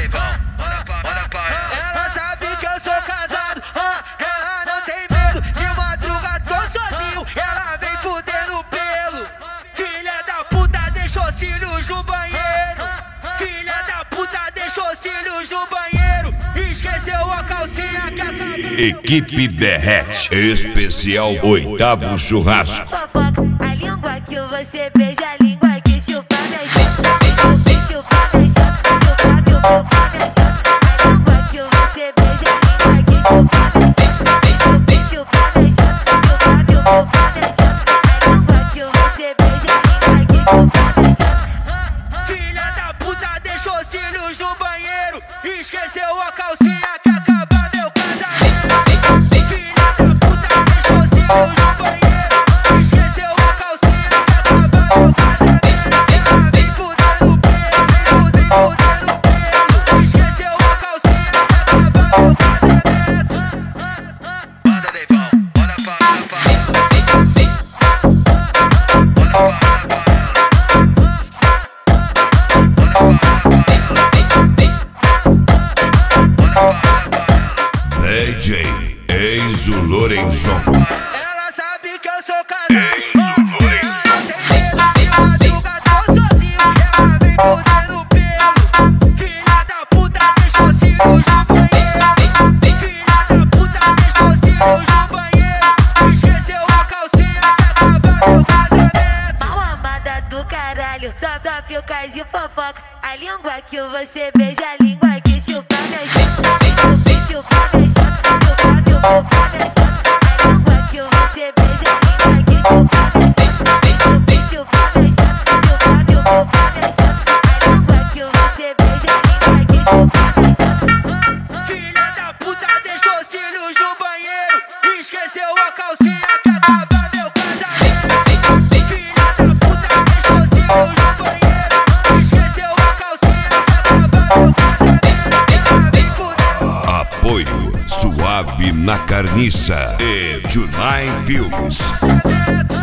Ela sabe que eu sou casado, ela não tem medo. De madruga tô sozinho, ela vem fudendo pelo. Filha da puta deixou cílios no banheiro. Filha da puta deixou cílios no banheiro. Esqueceu a calcinha que acabou. Equipe Derrete, especial 8º churrasco. Fofoca, a língua que você beija, a língua que chupa minha chota. Chupa minha chota, chupa minha chota. A língua que você beija, a língua que chupa minha chota. Chupa minha chota, chupa minha chota. A língua que você beija, a língua que chupa minha chota. Filha da puta deixou cílios no banheiro. Esqueceu a calcinha que acaba meu casamento. Filha da puta deixou cílios no banheiro. Esqueceu a calcinha que acaba meu casamento. Ela vem fudendo pelo, vem fudendo pelo. Esqueceu a calcinha que acaba meu casamento. Manda Deivão, manda pra ela. DJ Enzo Lorenzon. Ela sabe que eu sou casado. Ela tem medo de madruga, tô sozinho. Ela vem fudendo pelo. Filha da puta deixou cílios no banheiro. Filha da puta deixou cílios no banheiro. Esqueceu a calcinha que acaba meu casamento. Mal amada do caralho, só ficas de fofoca. A língua que você beija, a língua que chupa minha chota. Chupa minha chota, chupa minha chota. A língua que você beija, a língua que chupa minha chota. Chupa minha chota, chupa minha chota. A língua que você beija, a língua que chupa minha chota. Filha da puta deixou cílios no banheiro. Esqueceu a calcinha que acaba meu casamento. Filha da puta deixou cílios no banheiro. Esqueceu a calcinha que acaba meu casamento. Ela vem fudendo. Apoio Suave na Carniça e Junai Filmes.